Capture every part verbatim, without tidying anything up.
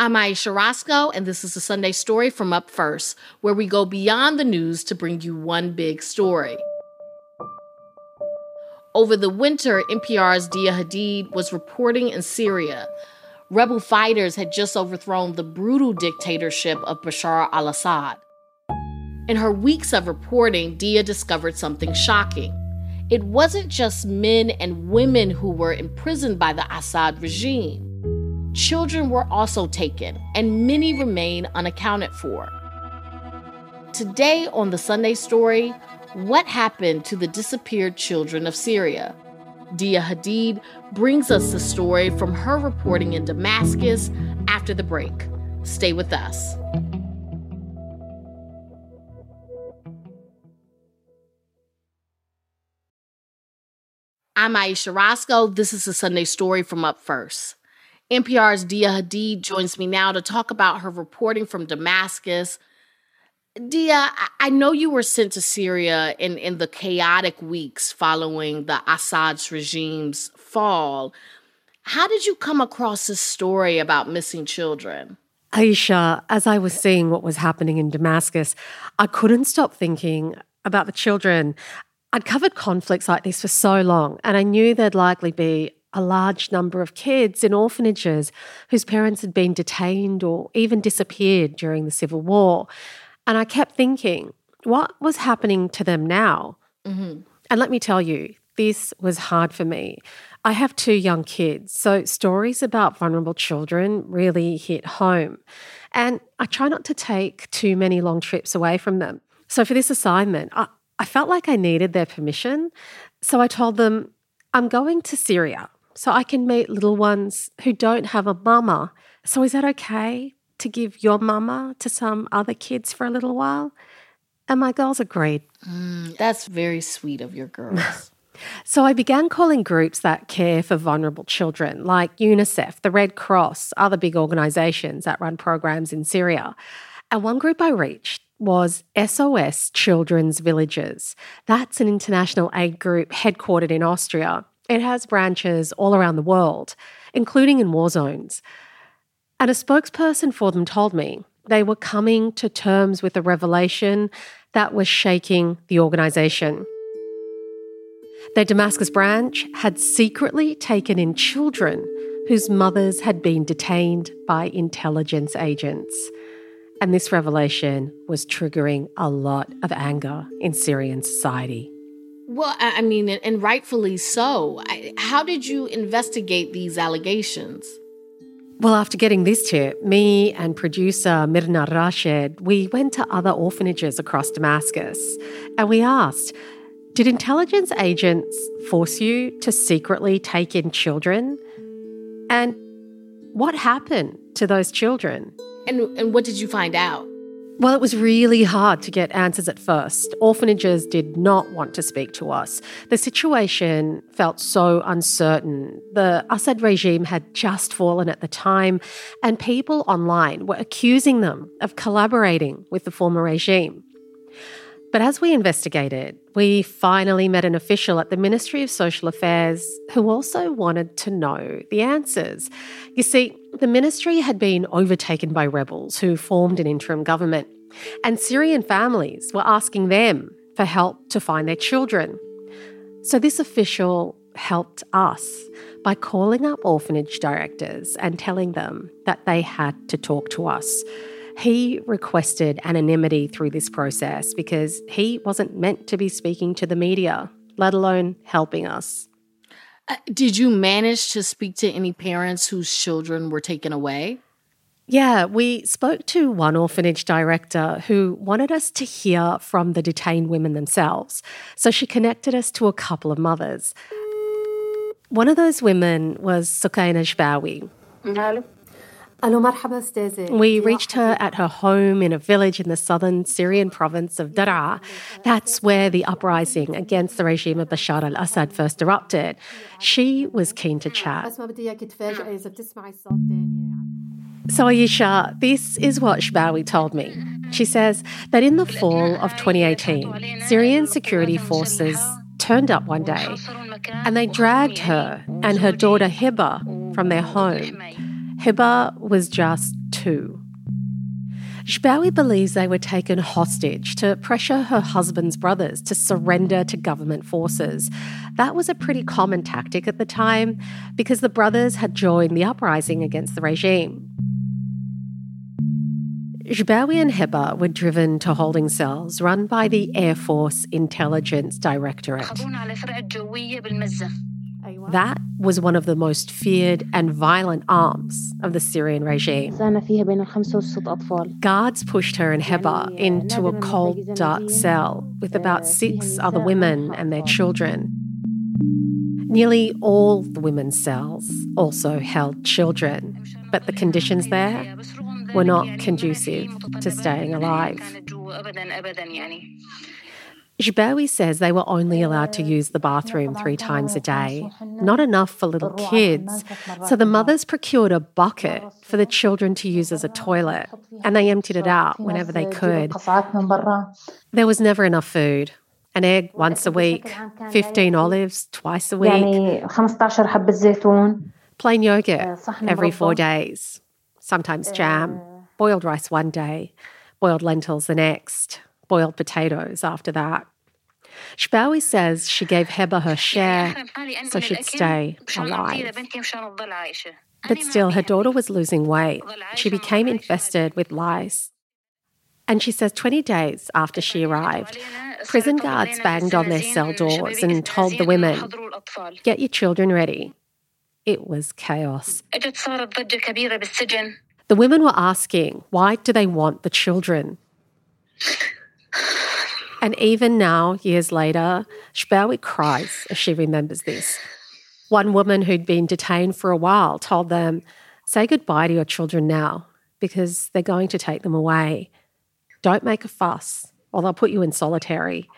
I'm Aisha Roscoe, and this is the Sunday Story from Up First, where we go beyond the news to bring you one big story. Over the winter, N P R's Dia Hadid was reporting in Syria. Rebel fighters had just overthrown the brutal dictatorship of Bashar al-Assad. In her weeks of reporting, Dia discovered something shocking. It wasn't just men and women who were imprisoned by the Assad regime. Children were also taken, and many remain unaccounted for. Today on the Sunday Story, what happened to the disappeared children of Syria? Dia Hadid brings us the story from her reporting in Damascus after the break. Stay with us. I'm Aisha Roscoe. This is the Sunday Story from Up First. N P R's Dia Hadid joins me now to talk about her reporting from Damascus. Dia, I know you were sent to Syria in, in the chaotic weeks following the Assad's regime's fall. How did you come across this story about missing children? Aisha, as I was seeing what was happening in Damascus, I couldn't stop thinking about the children. I'd covered conflicts like this for so long, and I knew there'd likely be a large number of kids in orphanages whose parents had been detained or even disappeared during the Civil War. And I kept thinking, what was happening to them now? Mm-hmm. And let me tell you, this was hard for me. I have two young kids, so stories about vulnerable children really hit home. And I try not to take too many long trips away from them. So for this assignment, I, I felt like I needed their permission. So I told them, I'm going to Syria so I can meet little ones who don't have a mama. So is that okay to give your mama to some other kids for a little while? And my girls agreed. Mm, that's very sweet of your girls. So I began calling groups that care for vulnerable children, like UNICEF, the Red Cross, other big organisations that run programs in Syria. And one group I reached was S O S Children's Villages. That's an international aid group headquartered in Austria. It has branches all around the world, including in war zones. And a spokesperson for them told me they were coming to terms with a revelation that was shaking the organisation. Their Damascus branch had secretly taken in children whose mothers had been detained by intelligence agents. And this revelation was triggering a lot of anger in Syrian society. Well, I mean, and rightfully so. How did you investigate these allegations? Well, after getting this tip, me and producer Mirna Rashid, we went to other orphanages across Damascus and we asked, did intelligence agents force you to secretly take in children? And what happened to those children? And, and what did you find out? Well, it was really hard to get answers at first. Orphanages did not want to speak to us. The situation felt so uncertain. The Assad regime had just fallen at the time, and people online were accusing them of collaborating with the former regime. But as we investigated, we finally met an official at the Ministry of Social Affairs who also wanted to know the answers. You see, the ministry had been overtaken by rebels who formed an interim government, and Syrian families were asking them for help to find their children. So this official helped us by calling up orphanage directors and telling them that they had to talk to us. He requested anonymity through this process because he wasn't meant to be speaking to the media, let alone helping us. Uh, did you manage to speak to any parents whose children were taken away? Yeah, we spoke to one orphanage director who wanted us to hear from the detained women themselves. So she connected us to a couple of mothers. One of those women was Sukaina Shbawi. Hello. We reached her at her home in a village in the southern Syrian province of Daraa. That's where the uprising against the regime of Bashar al-Assad first erupted. She was keen to chat. So Aisha, this is what Shbawi told me. She says that in the fall of twenty eighteen, Syrian security forces turned up one day and they dragged her and her daughter Hiba from their home. Hiba was just two. Shbawi believes they were taken hostage to pressure her husband's brothers to surrender to government forces. That was a pretty common tactic at the time because the brothers had joined the uprising against the regime. Shbawi and Heba were driven to holding cells run by the Air Force Intelligence Directorate. That was one of the most feared and violent arms of the Syrian regime. Guards pushed her and Heba into a cold, dark cell with about six other women and their children. Nearly all the women's cells also held children, but the conditions there were not conducive to staying alive. Shbawi says they were only allowed to use the bathroom three times a day, not enough for little kids. So the mothers procured a bucket for the children to use as a toilet, and they emptied it out whenever they could. There was never enough food. An egg once a week, fifteen olives twice a week, plain yogurt every four days, sometimes jam, boiled rice one day, boiled lentils the next, boiled potatoes after that. Shbawi says she gave Heba her share so she'd stay alive. But still, her daughter was losing weight. She became infested with lice. And she says twenty days after she arrived, prison guards banged on their cell doors and told the women, "Get your children ready." It was chaos. The women were asking, why do they want the children? And even now, years later, Shbawi cries as she remembers this. One woman who'd been detained for a while told them, "Say goodbye to your children now because they're going to take them away. Don't make a fuss or they'll put you in solitary."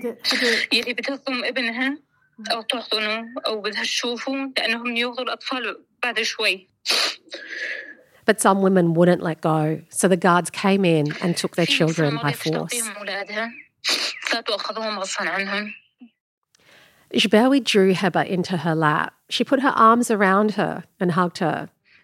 But some women wouldn't let go, so the guards came in and took their children by force. Shbawi drew Heba into her lap. She put her arms around her and hugged her.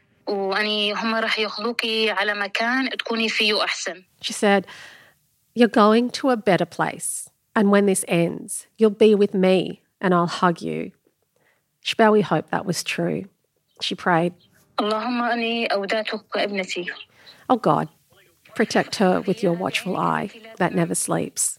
She said, "You're going to a better place, and when this ends, you'll be with me and I'll hug you." Shbawi hoped that was true. She prayed, "Oh God, protect her with your watchful eye that never sleeps."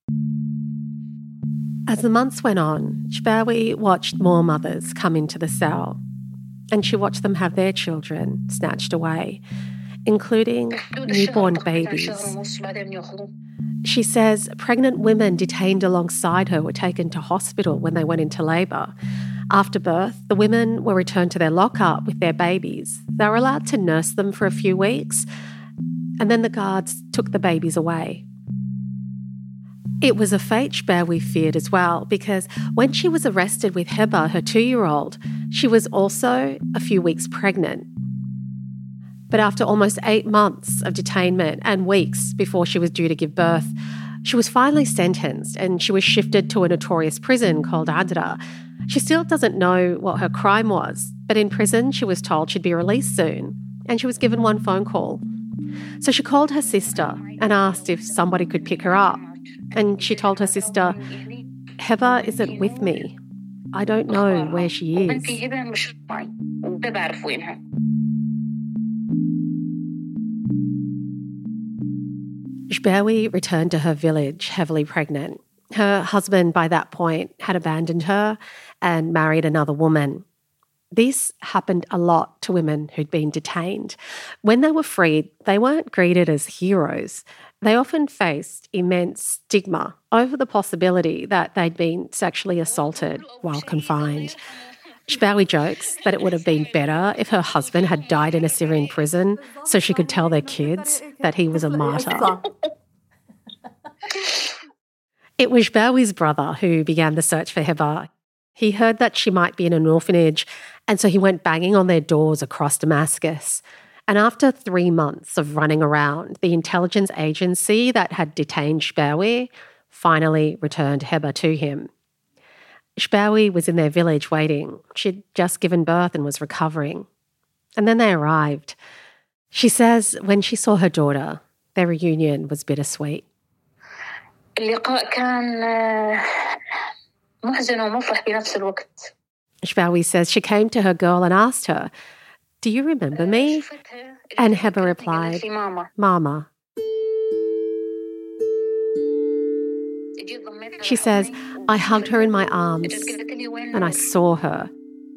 As the months went on, Shbawi watched more mothers come into the cell, and she watched them have their children snatched away, including newborn babies. She says pregnant women detained alongside her were taken to hospital when they went into labour. After birth, the women were returned to their lockup with their babies. They were allowed to nurse them for a few weeks, and then the guards took the babies away. It was a fate Shbawi feared as well, because when she was arrested with Heba, her two-year-old, she was also a few weeks pregnant. But after almost eight months of detainment and weeks before she was due to give birth, she was finally sentenced and she was shifted to a notorious prison called Adra. She still doesn't know what her crime was, but in prison she was told she'd be released soon, and she was given one phone call. So she called her sister and asked if somebody could pick her up. And she told her sister, "Heba isn't with me. I don't know where she is." Shbawi returned to her village heavily pregnant. Her husband by that point had abandoned her and married another woman. This happened a lot to women who'd been detained. When they were freed, they weren't greeted as heroes. They often faced immense stigma over the possibility that they'd been sexually assaulted while confined. Shbawi jokes that it would have been better if her husband had died in a Syrian prison so she could tell their kids that he was a martyr. It was Shbawi's brother who began the search for Heba. He heard that she might be in an orphanage, and so he went banging on their doors across Damascus. And after three months of running around, the intelligence agency that had detained Shbawi finally returned Heba to him. Shbawi was in their village waiting. She'd just given birth and was recovering. And then they arrived. She says when she saw her daughter, their reunion was bittersweet. اللقاء كان محزن ومفرح بنفس الوقت. Shbawi says she came to her girl and asked her, "Do you remember me?" And Heba replied, "Mama." She says, "I hugged her in my arms and I saw her."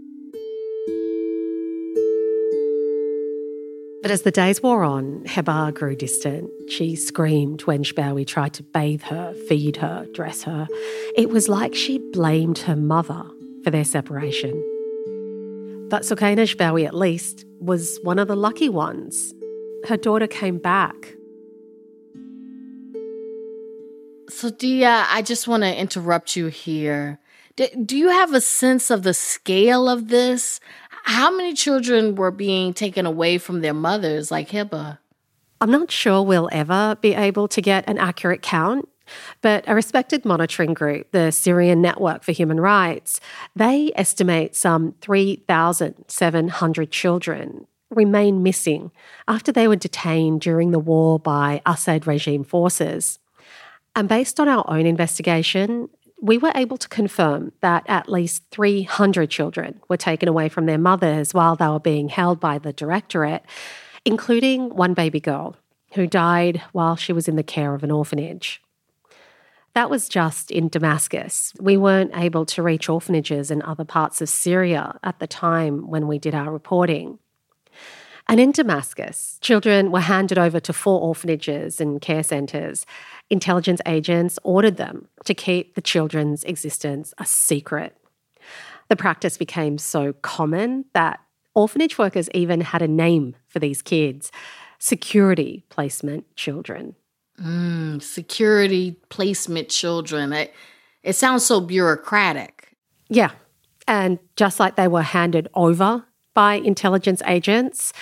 But as the days wore on, Heba grew distant. She screamed when Shbawi tried to bathe her, feed her, dress her. It was like she blamed her mother for their separation. But Sukaina Shbawi, at least, was one of the lucky ones. Her daughter came back. So, Dia, I just want to interrupt you here. Do, do you have a sense of the scale of this? How many children were being taken away from their mothers like Heba? I'm not sure we'll ever be able to get an accurate count, but a respected monitoring group, the Syrian Network for Human Rights, they estimate some three thousand seven hundred children remain missing after they were detained during the war by Assad regime forces. And based on our own investigation, we were able to confirm that at least three hundred children were taken away from their mothers while they were being held by the Directorate, including one baby girl who died while she was in the care of an orphanage. That was just in Damascus. We weren't able to reach orphanages in other parts of Syria at the time when we did our reporting. And in Damascus, children were handed over to four orphanages and care centres. Intelligence agents ordered them to keep the children's existence a secret. The practice became so common that orphanage workers even had a name for these kids: security placement children. Mm, security placement children. It, it sounds so bureaucratic. Yeah. And just like they were handed over by intelligence agents,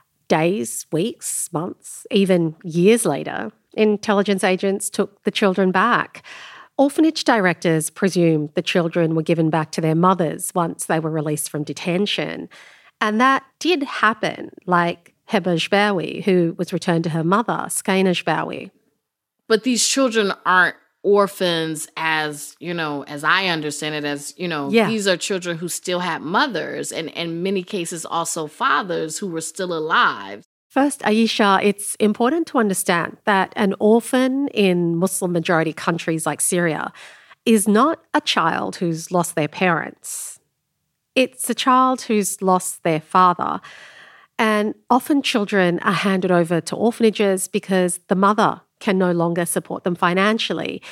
days, weeks, months, even years later, intelligence agents took the children back. Orphanage directors presumed the children were given back to their mothers once they were released from detention. And that did happen, like Heba Shbawi, who was returned to her mother, Sukaina Shbawi. But these children aren't orphans as, you know, as I understand it, as, you know, yeah. These are children who still had mothers and in many cases also fathers who were still alive. First, Ayesha, it's important to understand that an orphan in Muslim-majority countries like Syria is not a child who's lost their parents. It's a child who's lost their father. And often children are handed over to orphanages because the mother can no longer support them financially,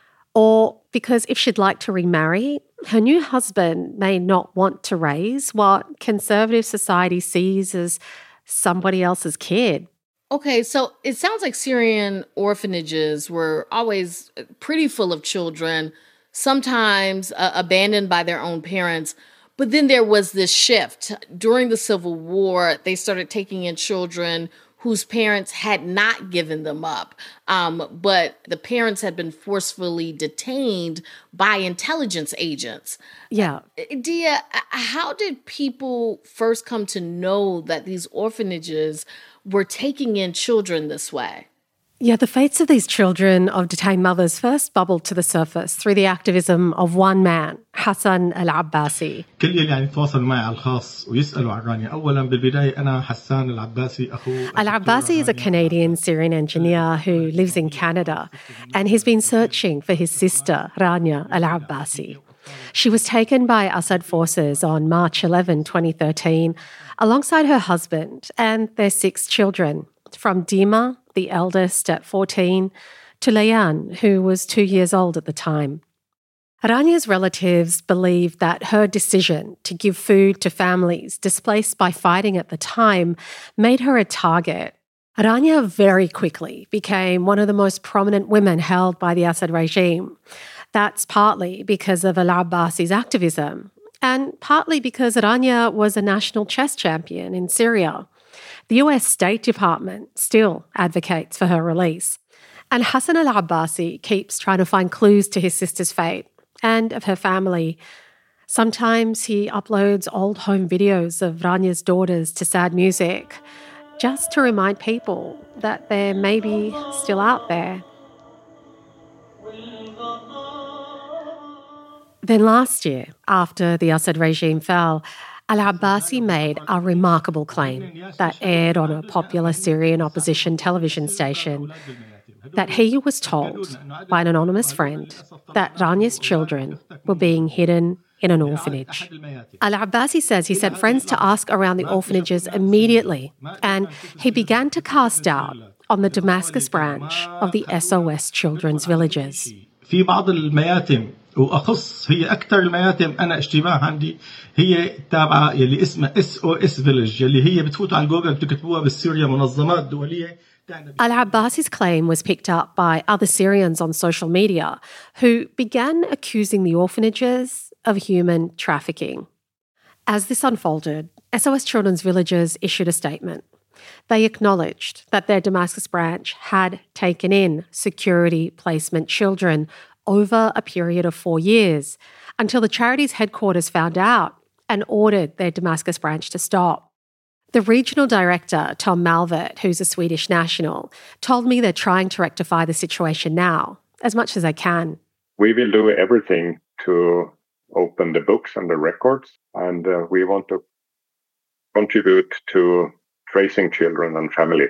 or because if she'd like to remarry, her new husband may not want to raise what conservative society sees as somebody else's kid. Okay, so it sounds like Syrian orphanages were always pretty full of children, sometimes uh, abandoned by their own parents. But then there was this shift. During the Civil War, they started taking in children whose parents had not given them up, um, but the parents had been forcefully detained by intelligence agents. Yeah. Dia, how did people first come to know that these orphanages were taking in children this way? Yeah, the fates of these children of detained mothers first bubbled to the surface through the activism of one man, Hassan al-Abbasi. كل اللي يعني تواصل معي على الخاص ويسألوا عن رانيا. أولاً بالبداية أنا حسان العباسي أخو. Al-Abbasi is a Canadian Syrian engineer who lives in Canada, and he's been searching for his sister, Rania al-Abbasi. She was taken by Assad forces on March eleventh, twenty thirteen, alongside her husband and their six children, from Dima, the eldest at fourteen, to Layan, who was two years old at the time. Rania's relatives believed that her decision to give food to families displaced by fighting at the time made her a target. Rania very quickly became one of the most prominent women held by the Assad regime. That's partly because of al-Abbasi's activism, and partly because Rania was a national chess champion in Syria. The U S State Department still advocates for her release. And Hassan al-Abbasi keeps trying to find clues to his sister's fate and of her family. Sometimes he uploads old home videos of Rania's daughters to Sad Music. just to remind people that they're maybe still out there. Then last year, after the Assad regime fell, Al-Abbasi made a remarkable claim that aired on a popular Syrian opposition television station, that he was told by an anonymous friend that Rania's children were being hidden in an orphanage. Al-Abbasi says he sent friends to ask around the orphanages immediately, and he began to cast doubt on the Damascus branch of the S O S Children's Villages. في بعض المياتم وأخص هي أكثر المياتم أنا اشتباه عندي هي تابعة يلي اسمها إس أو إس Village يلي هي بتفوتوا على جوجل بتكتبوها بالسوريا منظمات دولية. Al-Abbasi's claim was picked up by other Syrians on social media who began accusing the orphanages of human trafficking. As this unfolded, S O S Children's Villages issued a statement. They acknowledged that their Damascus branch had taken in security placement children over a period of four years until the charity's headquarters found out and ordered their Damascus branch to stop. The regional director, Tom Malvert, who's a Swedish national, told me they're trying to rectify the situation now, as much as they can. We will do everything to open the books and the records, and uh, we want to contribute to tracing children and families.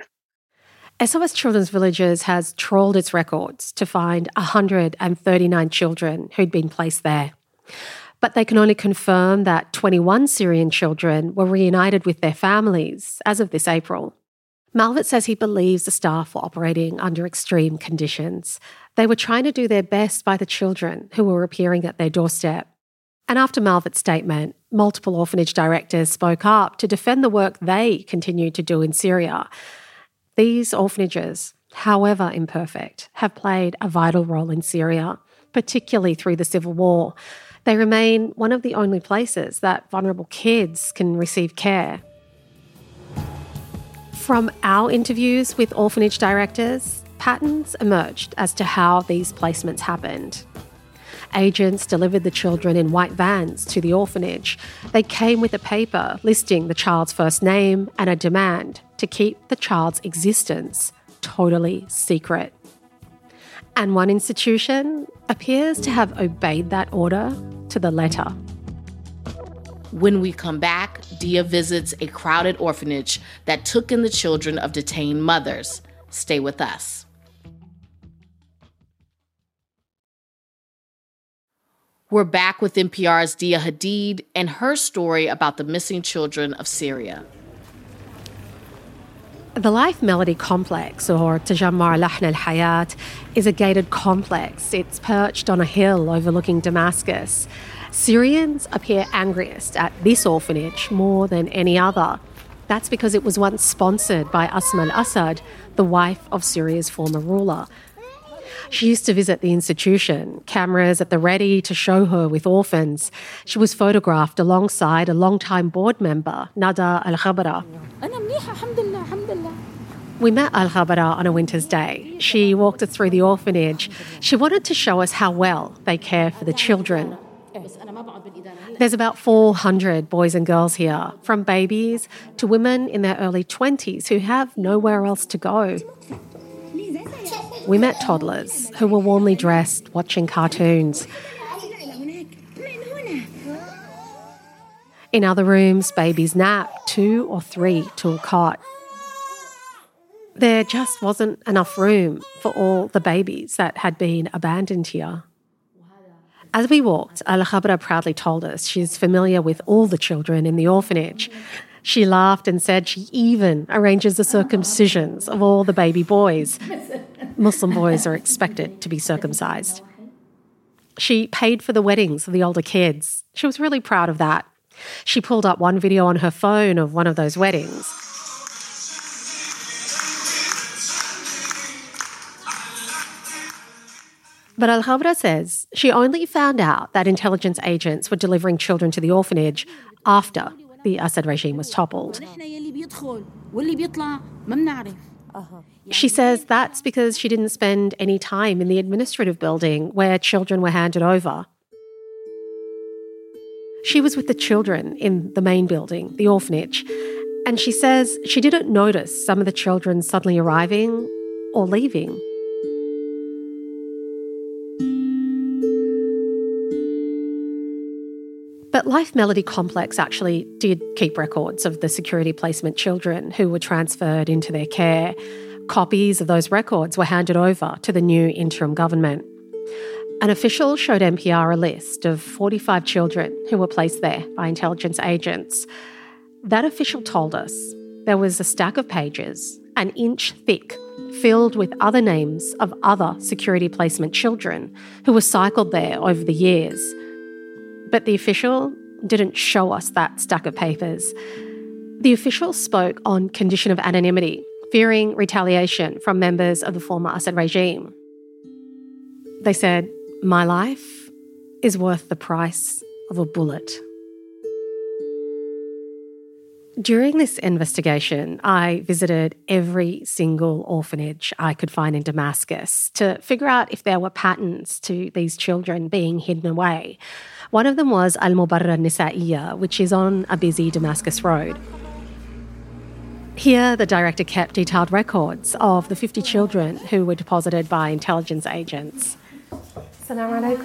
S O S Children's Villages has trawled its records to find one hundred thirty-nine children who'd been placed there. But they can only confirm that twenty-one Syrian children were reunited with their families as of this April. Malvert says he believes the staff were operating under extreme conditions. They were trying to do their best by the children who were appearing at their doorstep. And after Malvert's statement, multiple orphanage directors spoke up to defend the work they continued to do in Syria. These orphanages, however imperfect, have played a vital role in Syria, particularly through the civil war. They remain one of the only places that vulnerable kids can receive care. From our interviews with orphanage directors, patterns emerged as to how these placements happened. Agents delivered the children in white vans to the orphanage. They came with a paper listing the child's first name and a demand to keep the child's existence totally secret. And one institution appears to have obeyed that order to the letter. When we come back, Dia visits a crowded orphanage that took in the children of detained mothers. Stay with us. We're back with N P R's Dia Hadid and her story about the missing children of Syria. The Life Melody Complex, or Tajammar Lahn al-Hayat, is a gated complex. It's perched on a hill overlooking Damascus. Syrians appear angriest at this orphanage more than any other. That's because it was once sponsored by Asma al-Assad, the wife of Syria's former ruler. She used to visit the institution, cameras at the ready to show her with orphans. She was photographed alongside a longtime board member, Nada Al-Khabara. We met Al-Khabara on a winter's day. She walked us through the orphanage. She wanted to show us how well they care for the children. There's about four hundred boys and girls here, from babies to women in their early twenties who have nowhere else to go. We met toddlers who were warmly dressed, watching cartoons. In other rooms, babies napped, two or three to a cot. There just wasn't enough room for all the babies that had been abandoned here. As we walked, Al-Khabra proudly told us she's familiar with all the children in the orphanage. She laughed and said she even arranges the circumcisions of all the baby boys. Muslim boys are expected to be circumcised. She paid for the weddings of the older kids. She was really proud of that. She pulled up one video on her phone of one of those weddings. But Al-Khabra says she only found out that intelligence agents were delivering children to the orphanage after the Assad regime was toppled. She says that's because she didn't spend any time in the administrative building where children were handed over. She was with the children in the main building, the orphanage, And she says she didn't notice some of the children suddenly arriving or leaving. But Life Melody Complex actually did keep records of the security placement children who were transferred into their care. Copies of those records were handed over to the new interim government. An official showed N P R a list of forty-five children who were placed there by intelligence agents. That official told us there was a stack of pages, an inch thick, filled with other names of other security placement children who were cycled there over the years. But the official didn't show us that stack of papers. The official spoke on condition of anonymity, fearing retaliation from members of the former Assad regime. They said, "My life is worth the price of a bullet." During this investigation, I visited every single orphanage I could find in Damascus to figure out if there were patterns to these children being hidden away. One of them was Al-Mubarra Nisaiya, which is on a busy Damascus road. Here, the director kept detailed records of the fifty children who were deposited by intelligence agents. Assalamu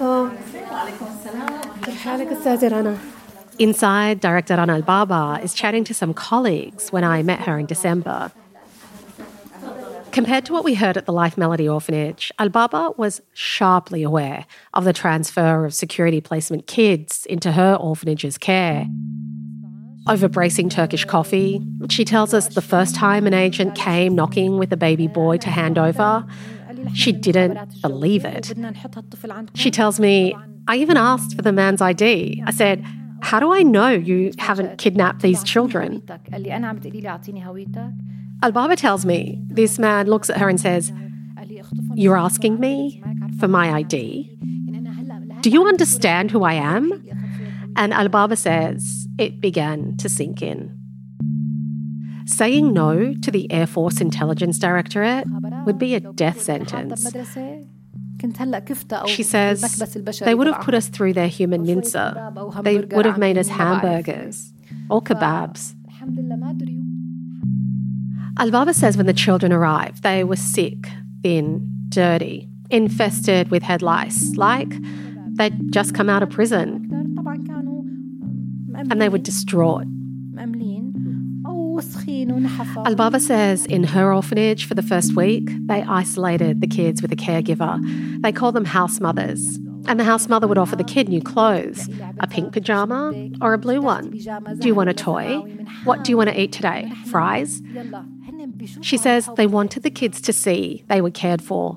alaikum. Inside, Director Rana Al-Baba is chatting to some colleagues when I met her in December. Compared to what we heard at the Life Melody Orphanage, Al-Baba was sharply aware of the transfer of security placement kids into her orphanage's care. Over bracing Turkish coffee, she tells us the first time an agent came knocking with a baby boy to hand over, she didn't believe it. She tells me, "I even asked for the man's I D. I said, 'How do I know you haven't kidnapped these children?' Al-Baba tells me this man looks at her and says, 'You're asking me for my I D? Do you understand who I am?' And Al-Baba says it began to sink in. Saying no to the Air Force Intelligence Directorate would be a death sentence. She says they would have put us through their human mincer. They would have made us hamburgers or kebabs. Al-Baba says when the children arrived, they were sick, thin, dirty, infested with head lice, like they'd just come out of prison. And they were distraught. Al-Baba says in her orphanage for the first week, they isolated the kids with a caregiver. They called them house mothers. And the house mother would offer the kid new clothes, a pink pajama or a blue one. Do you want a toy? What do you want to eat today? Fries? She says they wanted the kids to see they were cared for.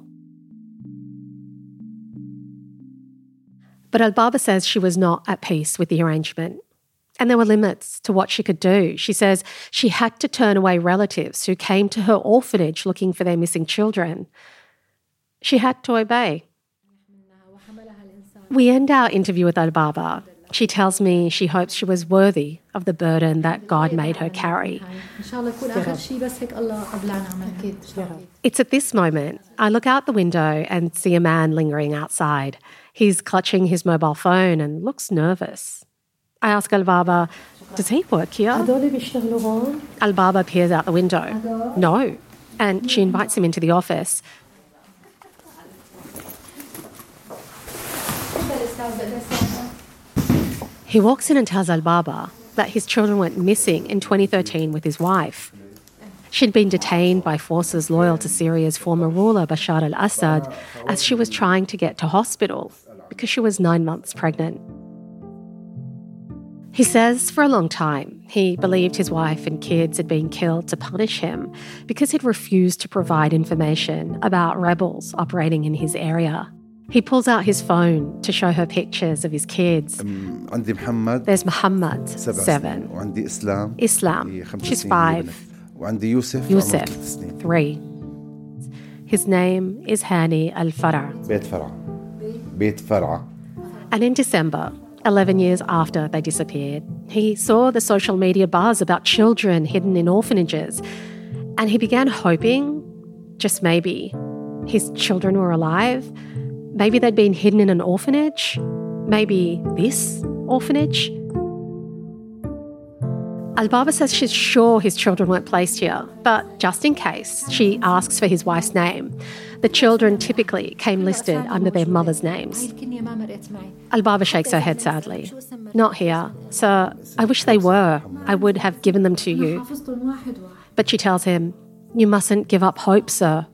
But Al-Baba says she was not at peace with the arrangement. And there were limits to what she could do. She says she had to turn away relatives who came to her orphanage looking for their missing children. She had to obey. We end our interview with Al-Baba. She tells me she hopes she was worthy of the burden that God made her carry. It's at this moment I look out the window and see a man lingering outside. He's clutching his mobile phone and looks nervous. I ask Al-Baba, does he work here? Al-Baba peers out the window. No. And she invites him into the office. He walks in and tells Al-Baba that his children went missing in twenty thirteen with his wife. She'd been detained by forces loyal to Syria's former ruler, Bashar al-Assad, as she was trying to get to hospital because she was nine months pregnant. He says for a long time he believed his wife and kids had been killed to punish him because he'd refused to provide information about rebels operating in his area. He pulls out his phone to show her pictures of his kids. There's Muhammad, seven. Islam, she's five. Yusuf, three. His name is Hani Al-Farah. And in December, eleven years after they disappeared, he saw the social media buzz about children hidden in orphanages, and he began hoping, just maybe, his children were alive. Maybe they'd been hidden in an orphanage. Maybe this orphanage. Al-Baba says she's sure his children weren't placed here, but just in case, she asks for his wife's name. The children typically came listed under their mother's names. Al-Baba shakes her head sadly. Not here. Sir, I wish they were. I would have given them to you. But she tells him, you mustn't give up hope, sir.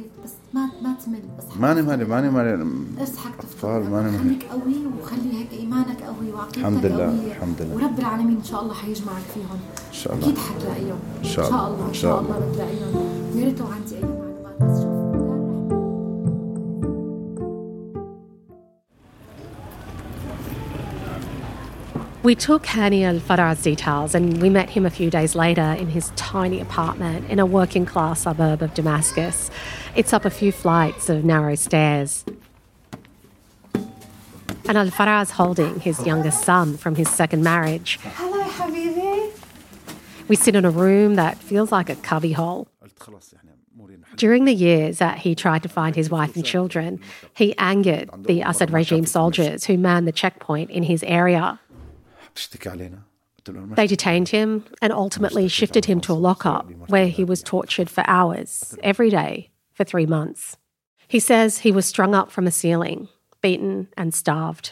ماني مالي ماني مالي أطفال ماني مالي خليك قوي وخلي هيك إيمانك قوي وعقيدتك الحمد لله قوية. الحمد لله ورب العالمين إن شاء الله حيجمعك فيهم. إن شاء الله أكيد حتلاقيهم. إن شاء الله إن شاء الله بتلاقيهم. ويا ريت لو عندي أي معلومات بس شوف. We took Hani Al-Farah's details and we met him a few days later in his tiny apartment in a working-class suburb of Damascus. It's up a few flights of narrow stairs. And Al-Farah's holding his youngest son from his second marriage. Hello, حبيبي. We sit in a room that feels like a cubbyhole. During the years that he tried to find his wife and children, he angered the Assad regime soldiers who manned the checkpoint in his area. They detained him and ultimately shifted him to a lockup where he was tortured for hours, every day, for three months. He says he was strung up from a ceiling, beaten and starved.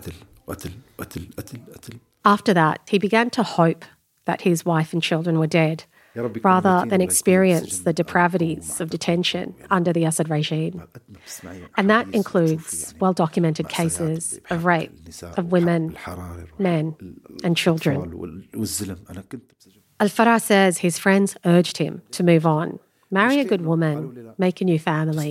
After that, he began to hope that his wife and children were dead, rather than experience the depravities of detention under the Assad regime. And that includes well-documented cases of rape of women, men, and children. Al-Farah says his friends urged him to move on, marry a good woman, make a new family.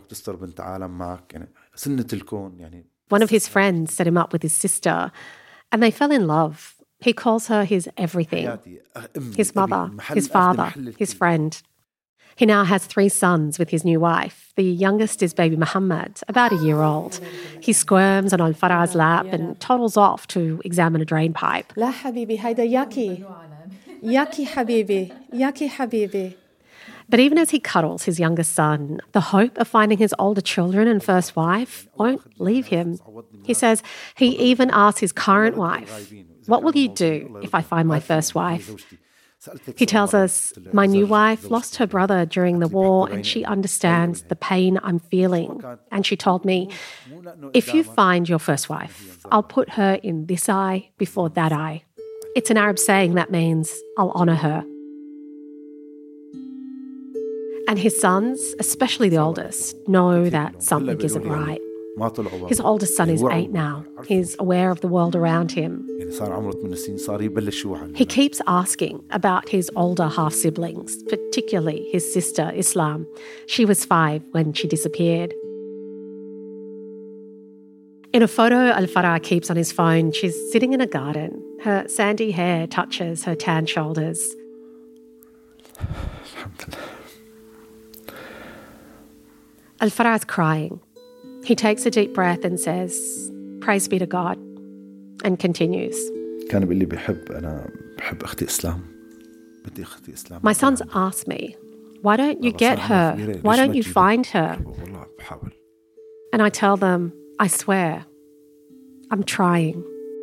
One of his friends set him up with his sister, and they fell in love. He calls her his everything, his mother, his father, his friend. He now has three sons with his new wife. The youngest is baby Muhammad, about a year old. He squirms on Al-Farah's lap and toddles off to examine a drain pipe. لا حبيبي هيدا ياكي ياكي حبيبي ياكي حبيبي. But even as he cuddles his youngest son, the hope of finding his older children and first wife won't leave him. He says he even asks his current wife, what will you do if I find my first wife? He tells us, my new wife lost her brother during the war and she understands the pain I'm feeling. And she told me, if you find your first wife, I'll put her in this eye before that eye. It's an Arab saying that means I'll honour her. And his sons, especially the oldest, know that something isn't right. His oldest son is eight now. He's aware of the world around him. He keeps asking about his older half-siblings, particularly his sister, Islam. She was five when she disappeared. In a photo Al-Farah keeps on his phone, she's sitting in a garden. Her sandy hair touches her tan shoulders. Al-Farah is crying. He takes a deep breath and says, praise be to God, and continues. My sons ask me, why don't you get her? Why don't you find her? And I tell them, I swear, I'm trying.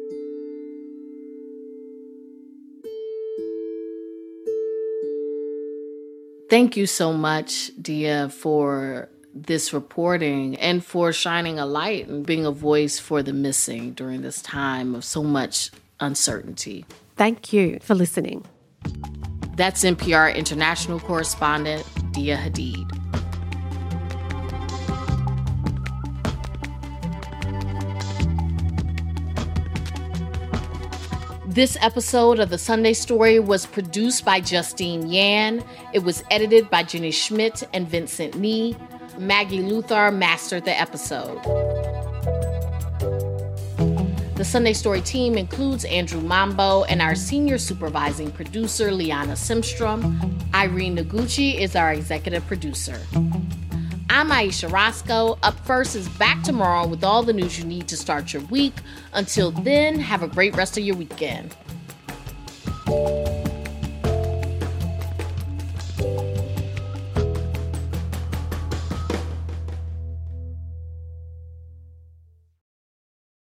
Thank you so much, Dia, for this reporting and for shining a light and being a voice for the missing during this time of so much uncertainty. Thank you for listening. That's N P R international correspondent Dia Hadid. This episode of The Sunday Story was produced by Justine Yan. It was edited by Jenny Schmidt and Vincent Nee. Maggie Luthar mastered the episode. The Sunday Story team includes Andrew Mambo and our senior supervising producer, Liana Simstrom. Irene Noguchi is our executive producer. I'm Aisha Roscoe. Up First is back tomorrow with all the news you need to start your week. Until then, have a great rest of your weekend.